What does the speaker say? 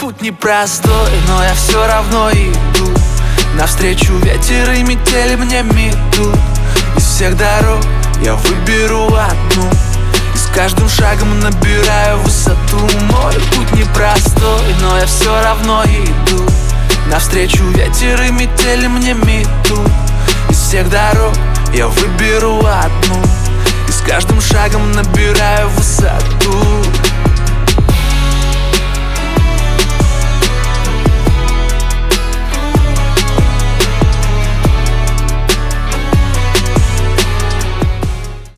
путь непростой, но я все равно иду. Навстречу ветер и метели мне метут. Из всех дорог я выберу одну, и с каждым шагом набираю высоту. Мой путь непростой, но я все равно иду. Навстречу ветер и метели мне метут. Из всех дорог я выберу одну, и с каждым шагом набираю высоту.